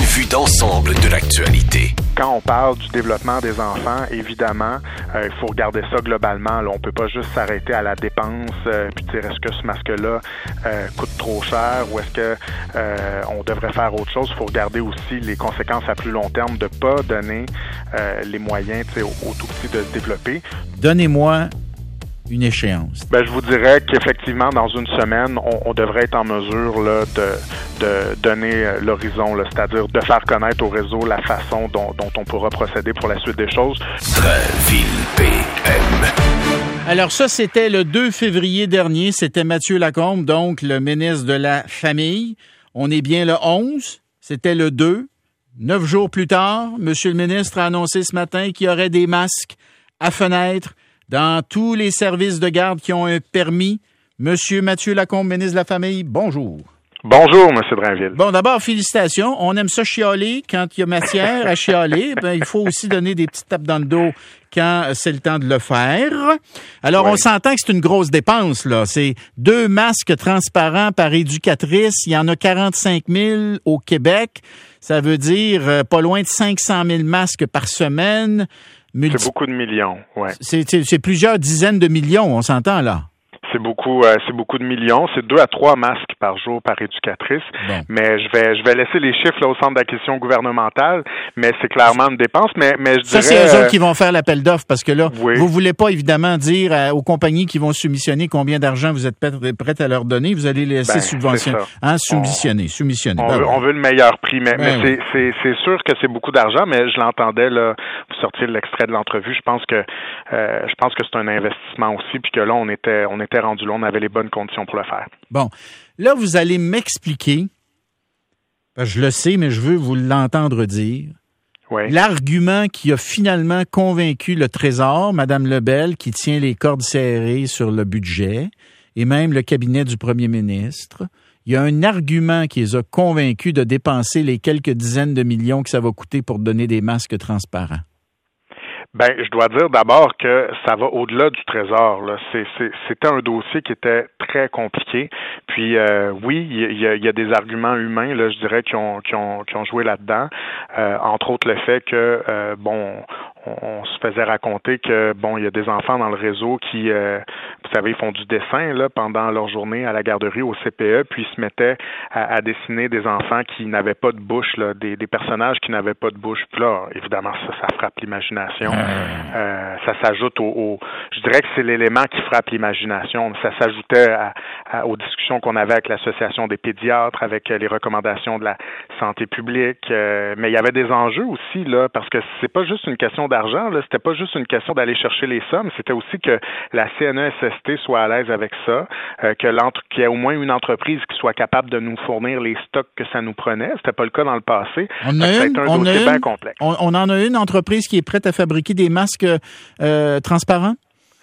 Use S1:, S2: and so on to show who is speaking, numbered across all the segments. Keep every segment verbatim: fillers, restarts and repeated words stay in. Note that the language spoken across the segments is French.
S1: vue d'ensemble de l'actualité.
S2: Quand on parle du développement des enfants, évidemment, euh, il faut regarder ça globalement. Là. On peut pas juste s'arrêter à la dépense euh, puis dire est-ce que ce masque-là euh, coûte trop cher ou est-ce que euh, on devrait faire autre chose. Il faut regarder aussi les conséquences à plus long terme de pas donner euh, les moyens aux, aux tout petits de se développer.
S3: Donnez-moi une échéance.
S2: Ben, je vous dirais qu'effectivement, dans une semaine, on, on devrait être en mesure là, de, de donner l'horizon, là, c'est-à-dire de faire connaître au réseau la façon dont, dont on pourra procéder pour la suite des choses.
S1: Drainville P M.
S3: Alors ça, c'était le deux février dernier. C'était Mathieu Lacombe, donc le ministre de la Famille. On est bien le onze. C'était le deux. Neuf jours plus tard, M. le ministre a annoncé ce matin qu'il y aurait des masques à fenêtre dans tous les services de garde qui ont un permis. Monsieur Mathieu Lacombe, ministre de la Famille, bonjour.
S2: Bonjour, M. Drainville.
S3: Bon, d'abord, félicitations. On aime ça chialer quand il y a matière à chialer. Ben, il faut aussi donner des petites tapes dans le dos quand c'est le temps de le faire. Alors, oui. On s'entend que c'est une grosse dépense, là. C'est deux masques transparents par éducatrice. Il y en a quarante-cinq mille au Québec. Ça veut dire euh, pas loin de cinq cent mille masques par semaine. Multi... C'est
S2: beaucoup de millions, ouais.
S3: C'est, c'est, c'est plusieurs dizaines de millions, on s'entend là.
S2: C'est beaucoup, euh, c'est beaucoup de millions. C'est deux à trois masques par jour par éducatrice. Bon. Mais je vais, je vais laisser les chiffres là au centre d'acquisition gouvernementale. Mais c'est clairement une dépense. Mais, mais je
S3: ça,
S2: dirais.
S3: Ça, c'est eux autres qui vont faire l'appel d'offres parce que là,
S2: oui.
S3: Vous voulez pas évidemment dire à, aux compagnies qui vont soumissionner combien d'argent vous êtes prêts à leur donner. Vous allez les laisser ben, subventionner, hein, soumissionner, on, soumissionner.
S2: On,
S3: ben,
S2: veut,
S3: ouais.
S2: on veut le meilleur prix. Mais,
S3: ben,
S2: mais
S3: ouais.
S2: c'est, c'est, c'est sûr que c'est beaucoup d'argent. Mais je l'entendais là, vous sortir de l'extrait de l'entrevue. Je pense que, euh, je pense que c'est un investissement aussi. Puis que là, on était, on était rendu là, on avait les bonnes conditions pour le faire.
S3: Bon, là, vous allez m'expliquer, parce que je le sais, mais je veux vous l'entendre dire,
S2: oui.
S3: L'argument qui a finalement convaincu le Trésor, Mme Lebel, qui tient les cordes serrées sur le budget, et même le cabinet du premier ministre. Il y a un argument qui les a convaincus de dépenser les quelques dizaines de millions que ça va coûter pour donner des masques transparents.
S2: Ben, je dois dire d'abord que ça va au-delà du Trésor. Là. C'est, c'est, c'était un dossier qui était très compliqué. Puis euh, oui, il y a, il y a des arguments humains, là, je dirais, qui ont, qui ont, qui ont joué là-dedans. Euh, entre autres, le fait que euh, bon, on, on se faisait raconter que bon, il y a des enfants dans le réseau qui, euh, vous savez, ils font du dessin là pendant leur journée à la garderie au C P E, puis ils se mettaient à, à dessiner des enfants qui n'avaient pas de bouche, là, des, des personnages qui n'avaient pas de bouche. Puis là, évidemment, ça, ça frappe l'imagination. Euh, ça s'ajoute au, au... Je dirais que c'est l'élément qui frappe l'imagination. Ça s'ajoutait à, à, aux discussions qu'on avait avec l'Association des pédiatres, avec les recommandations de la santé publique. Euh, mais il y avait des enjeux aussi, là, parce que c'est pas juste une question d'argent, là. C'était pas juste une question d'aller chercher les sommes. C'était aussi que la C N E S S T soit à l'aise avec ça, euh, que l'entre... qu'il y ait au moins une entreprise qui soit capable de nous fournir les stocks que ça nous prenait. C'était pas le cas dans le passé.
S3: On a
S2: ça a
S3: une,
S2: été un
S3: on
S2: dossier
S3: a
S2: bien
S3: une,
S2: complexe.
S3: On, on en a une entreprise qui est prête à fabriquer des masques euh, transparents?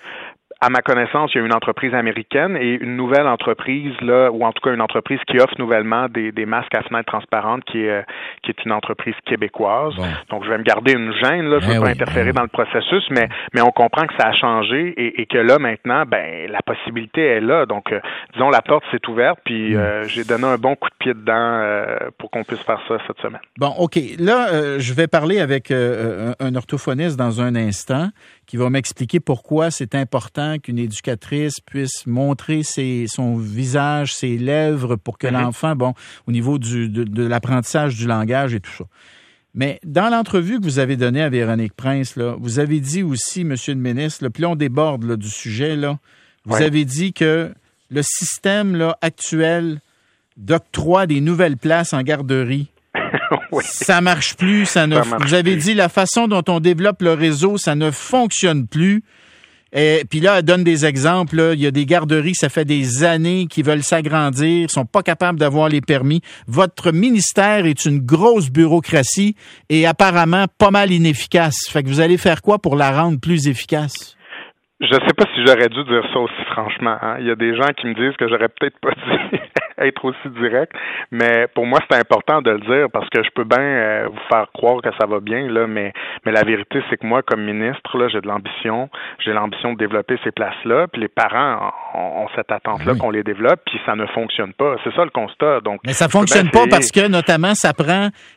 S2: À ma connaissance, il y a une entreprise américaine et une nouvelle entreprise, là, ou en tout cas une entreprise qui offre nouvellement des, des masques à fenêtres transparentes, qui est, qui est une entreprise québécoise. Bon. Donc, je vais me garder une gêne, là, je ne veux pas oui, interférer ben dans le processus, mais, mais on comprend que ça a changé et, et que là, maintenant, ben, la possibilité est là. Donc, euh, disons, la porte s'est ouverte, puis euh, j'ai donné un bon coup de pied dedans euh, pour qu'on puisse faire ça cette semaine.
S3: Bon, OK. Là, euh, je vais parler avec euh, un, un orthophoniste dans un instant qui va m'expliquer pourquoi c'est important qu'une éducatrice puisse montrer ses, son visage, ses lèvres pour que mm-hmm. l'enfant, bon, au niveau du, de, de l'apprentissage du langage et tout ça. Mais dans l'entrevue que vous avez donnée à Véronique Prince, là, vous avez dit aussi, Monsieur le ministre, là, puis là, on déborde là, du sujet, là, vous ouais. avez dit que le système là, actuel d'octroi des nouvelles places en garderie, oui. ça marche plus, ça ne. Ça marche vous avez plus. Dit la façon dont on développe le réseau, ça ne fonctionne plus. Et puis là, elle donne des exemples. Là. Il y a des garderies, ça fait des années qui veulent s'agrandir, sont pas capables d'avoir les permis. Votre ministère est une grosse bureaucratie et apparemment pas mal inefficace. Fait que vous allez faire quoi pour la rendre plus efficace?
S2: Je sais pas si j'aurais dû dire ça aussi franchement. Hein. Il y a des gens qui me disent que j'aurais peut-être pas dû être aussi direct, mais pour moi c'est important de le dire parce que je peux bien euh, vous faire croire que ça va bien là, mais mais la vérité c'est que moi comme ministre là, j'ai de l'ambition, j'ai l'ambition de développer ces places-là, puis les parents ont, ont cette attente-là oui. qu'on les développe, puis ça ne fonctionne pas. C'est ça le constat. Donc,
S3: mais ça fonctionne pas parce que notamment ça prend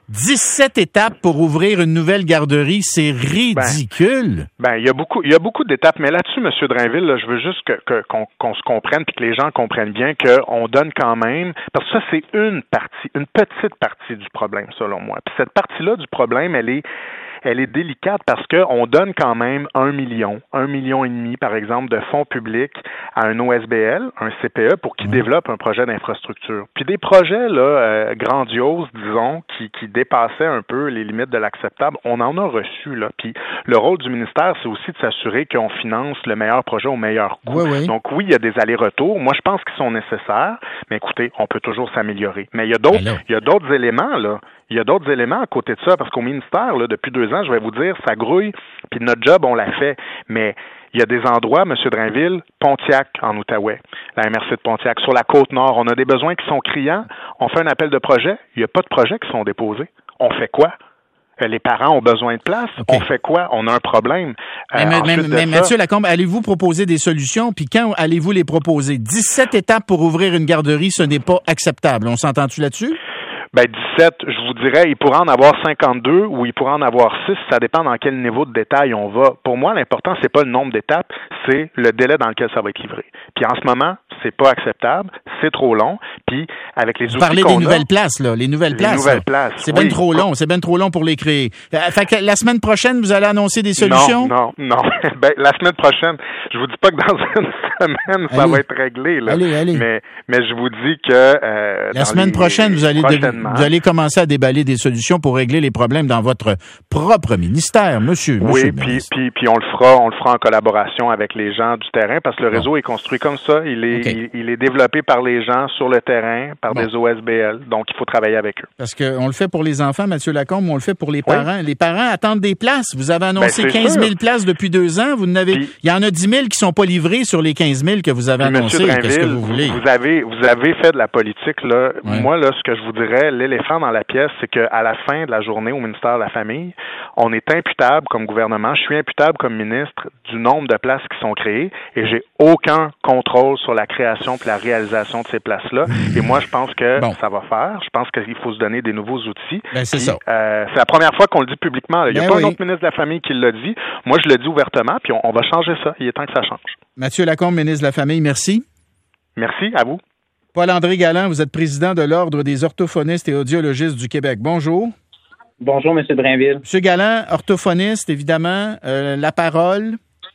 S3: dix-sept étapes pour ouvrir une nouvelle garderie, c'est ridicule.
S2: Ben, il y a beaucoup, il y a beaucoup d'étapes, mais là-dessus, M. Drainville, là, je veux juste que, que qu'on, qu'on se comprenne puis que les gens comprennent bien qu'on donne quand même, parce que ça, c'est une partie, une petite partie du problème, selon moi. Puis cette partie-là du problème, elle est elle est délicate parce qu'on donne quand même un million, un million et demi, par exemple, de fonds publics à un O S B L, un C P E, pour qu'il mmh. développe un projet d'infrastructure. Puis des projets là euh, grandioses, disons, qui, qui dépassaient un peu les limites de l'acceptable, on en a reçu, là. Puis le rôle du ministère, c'est aussi de s'assurer qu'on finance le meilleur projet au meilleur coût.
S3: Oui, oui.
S2: Donc oui, il y a des allers-retours. Moi, je pense qu'ils sont nécessaires, mais écoutez, on peut toujours s'améliorer. Mais il y a d'autres, il y a d'autres éléments, là. Il y a d'autres éléments à côté de ça, parce qu'au ministère, là, depuis deux ans, je vais vous dire, ça grouille, puis notre job, on l'a fait. Mais il y a des endroits, M. Drainville, Pontiac, en Outaouais, la M R C de Pontiac, sur la Côte-Nord, on a des besoins qui sont criants. On fait un appel de projet, il n'y a pas de projets qui sont déposés. On fait quoi? Les parents ont besoin de place. Okay. On fait quoi? On a un problème.
S3: Mais, euh, mais, mais ça, Mathieu Lacombe, allez-vous proposer des solutions? Puis quand allez-vous les proposer? dix-sept étapes pour ouvrir une garderie, ce n'est pas acceptable. On s'entend-tu là-dessus?
S2: Ben dix-sept, je vous dirais, il pourra en avoir cinquante-deux ou il pourra en avoir six, ça dépend dans quel niveau de détail on va. Pour moi, l'important, c'est pas le nombre d'étapes, c'est le délai dans lequel ça va être livré. Puis en ce moment, c'est pas acceptable, c'est trop long, puis avec les
S3: vous
S2: outils
S3: parlez
S2: qu'on
S3: des
S2: a,
S3: nouvelles places, là, les nouvelles
S2: les
S3: places.
S2: nouvelles places,
S3: c'est
S2: oui.
S3: bien trop long, c'est bien trop long pour les créer. Fait que la semaine prochaine, vous allez annoncer des solutions?
S2: Non, non, non. Ben, la semaine prochaine, je vous dis pas que dans une semaine, ça
S3: allez.
S2: va être réglé, là.
S3: Allez, allez.
S2: Mais, mais je vous dis que, euh,
S3: la semaine
S2: les,
S3: prochaine, vous allez, de, vous allez commencer à déballer des solutions pour régler les problèmes dans votre propre ministère, monsieur.
S2: Oui,
S3: monsieur
S2: puis, puis, puis on le fera, on le fera en collaboration avec les gens du terrain, parce que le réseau bon. est construit comme ça. Il est, okay. il, il est développé par les gens sur le terrain, par bon. des O S B L. Donc, il faut travailler avec eux.
S3: Parce qu'on le fait pour les enfants, Mathieu Lacombe, on le fait pour les parents. Oui. Les parents attendent des places. Vous avez annoncé ben, quinze mille places depuis deux ans. Vous n'avez, puis, il y en a dix mille qui sont pas livrées sur les quinze mille que vous avez annoncé. Qu'est-ce que vous voulez?
S2: Vous avez, vous avez fait de la politique, là. Oui. Moi, là, ce que je vous dirais, l'éléphant dans la pièce, c'est qu'à la fin de la journée au ministère de la Famille, on est imputable comme gouvernement, je suis imputable comme ministre du nombre de places qui sont créées et j'ai aucun contrôle sur la création et la réalisation de ces places-là. Et moi, je pense que bon. ça va faire. Je pense qu'il faut se donner des nouveaux outils.
S3: Ben, c'est
S2: puis,
S3: ça.
S2: Euh, c'est la première fois qu'on le dit publiquement. Il n'y a ben pas oui. un autre ministre de la Famille qui l'a dit. Moi, je le dis ouvertement, puis on, on va changer ça. Il est temps que ça change.
S3: Mathieu Lacombe, ministre de la Famille, merci.
S2: Merci, à vous.
S3: Paul-André Galland, vous êtes président de l'Ordre des orthophonistes et audiologistes du Québec. Bonjour.
S4: Bonjour, M. Drainville.
S3: M. Galland, orthophoniste, évidemment, euh, la parole,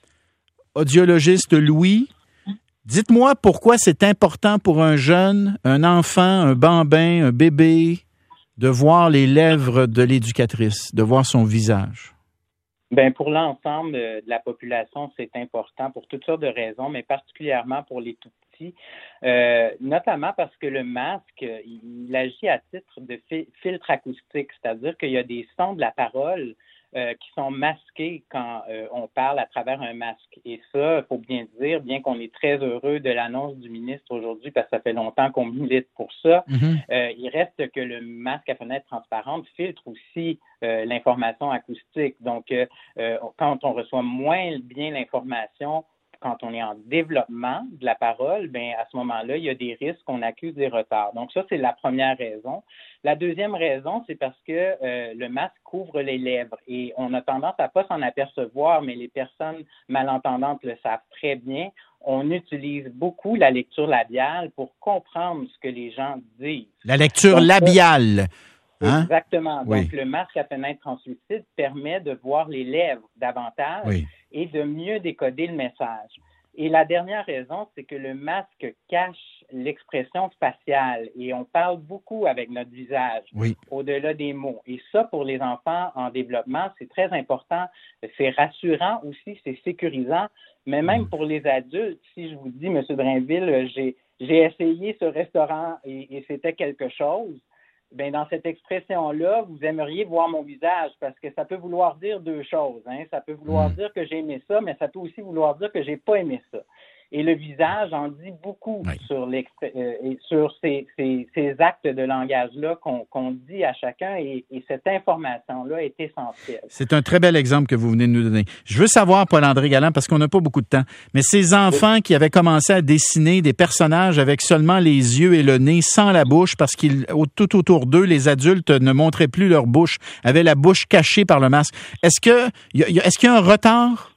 S3: audiologiste Louis. Dites-moi pourquoi c'est important pour un jeune, un enfant, un bambin, un bébé, de voir les lèvres de l'éducatrice, de voir son visage.
S4: Bien, pour l'ensemble de la population, c'est important pour toutes sortes de raisons, mais particulièrement pour les tout-petits, euh, notamment parce que le masque, il, il agit à titre de fi- filtre acoustique, c'est-à-dire qu'il y a des sons de la parole euh, qui sont masqués quand euh, on parle à travers un masque. Et ça, il faut bien dire, bien qu'on est très heureux de l'annonce du ministre aujourd'hui, parce que ça fait longtemps qu'on milite pour ça, mm-hmm. euh, il reste que le masque à fenêtre transparente filtre aussi euh, l'information acoustique. Donc, euh, euh, quand on reçoit moins bien l'information, quand on est en développement de la parole, bien, à ce moment-là, il y a des risques qu'on accuse des retards. Donc, ça, c'est la première raison. La deuxième raison, c'est parce que euh, le masque couvre les lèvres et on a tendance à pas s'en apercevoir, mais les personnes malentendantes le savent très bien. On utilise beaucoup la lecture labiale pour comprendre ce que les gens disent.
S3: La lecture Donc, labiale. Hein?
S4: Exactement.
S3: Oui.
S4: Donc, le masque à fenêtre translucide permet de voir les lèvres davantage
S3: oui.
S4: et de mieux décoder le message. Et la dernière raison, c'est que le masque cache l'expression faciale et on parle beaucoup avec notre visage
S3: oui.
S4: au-delà des mots. Et ça, pour les enfants en développement, c'est très important. C'est rassurant aussi, c'est sécurisant. Mais même mmh. pour les adultes, si je vous dis, M. Drainville, j'ai, j'ai essayé ce restaurant et, et c'était quelque chose, bien, dans cette expression-là, vous aimeriez voir mon visage parce que ça peut vouloir dire deux choses. Hein. Ça peut vouloir mmh. dire que j'ai aimé ça, mais ça peut aussi vouloir dire que j'ai pas aimé ça. Et le visage en dit beaucoup
S3: oui.
S4: sur, euh, sur ces, ces, ces actes de langage-là qu'on, qu'on dit à chacun et, et cette information-là est essentielle.
S3: C'est un très bel exemple que vous venez de nous donner. Je veux savoir, Paul-André Galland, parce qu'on n'a pas beaucoup de temps, mais ces enfants oui. qui avaient commencé à dessiner des personnages avec seulement les yeux et le nez, sans la bouche, parce qu'ils tout autour d'eux, les adultes ne montraient plus leur bouche, avaient la bouche cachée par le masque. Est-ce que est-ce qu'il y a un retard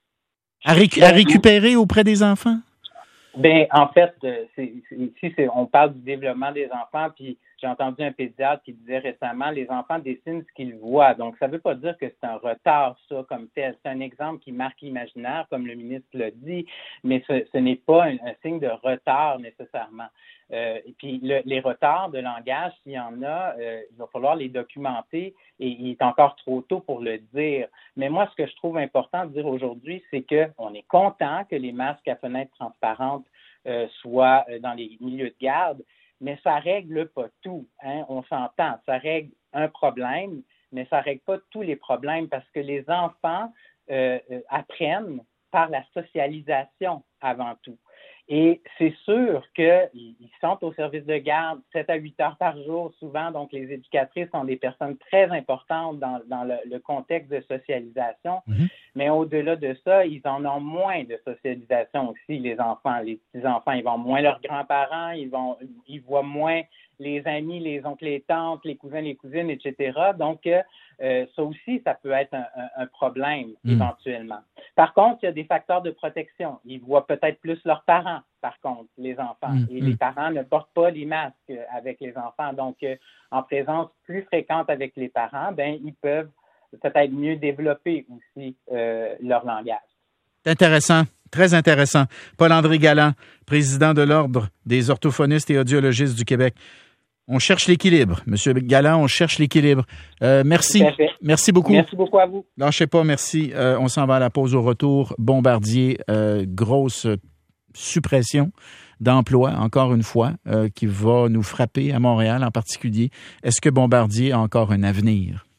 S3: à, récu- à récupérer auprès des enfants?
S4: Ben, en fait, c'est, c'est, ici, c'est, on parle du développement des enfants, puis j'ai entendu un pédiatre qui disait récemment, les enfants dessinent ce qu'ils voient. Donc, ça ne veut pas dire que c'est un retard, ça, comme tel. C'est un exemple qui marque l'imaginaire, comme le ministre l'a dit, mais ce, ce n'est pas un, un signe de retard nécessairement. Euh, et puis, le, les retards de langage, s'il y en a, euh, il va falloir les documenter et il est encore trop tôt pour le dire. Mais moi, ce que je trouve important de dire aujourd'hui, c'est qu'on est content que les masques à fenêtres transparentes euh, soient dans les milieux de garde, mais ça règle pas tout. Hein? On s'entend, ça règle un problème, mais ça règle pas tous les problèmes parce que les enfants euh, euh, apprennent par la socialisation avant tout. Et c'est sûr qu'ils sont au service de garde sept à huit heures par jour souvent, donc les éducatrices sont des personnes très importantes dans, dans le, le contexte de socialisation. Mm-hmm. Mais au-delà de ça, ils en ont moins de socialisation aussi, les enfants. Les petits-enfants, ils voient moins leurs grands-parents, ils vont, ils voient moins les amis, les oncles, les tantes, les cousins, les cousines, et cetera. Donc, euh, ça aussi, ça peut être un, un, un problème mmh. éventuellement. Par contre, il y a des facteurs de protection. Ils voient peut-être plus leurs parents, par contre, les enfants. Mmh. Et mmh. les parents ne portent pas les masques avec les enfants. Donc, euh, en présence plus fréquente avec les parents, ben ils peuvent peut-être mieux développer aussi euh, leur langage.
S3: Intéressant. Très intéressant. Paul-André Galland, président de l'Ordre des orthophonistes et audiologistes du Québec. On cherche l'équilibre. Monsieur Galland, on cherche l'équilibre. Euh, merci. Merci beaucoup.
S4: Merci beaucoup à vous.
S3: Lâchez pas, merci. Euh, on s'en va à la pause au retour. Bombardier, euh, grosse suppression d'emplois, encore une fois, euh, qui va nous frapper à Montréal en particulier. Est-ce que Bombardier a encore un avenir?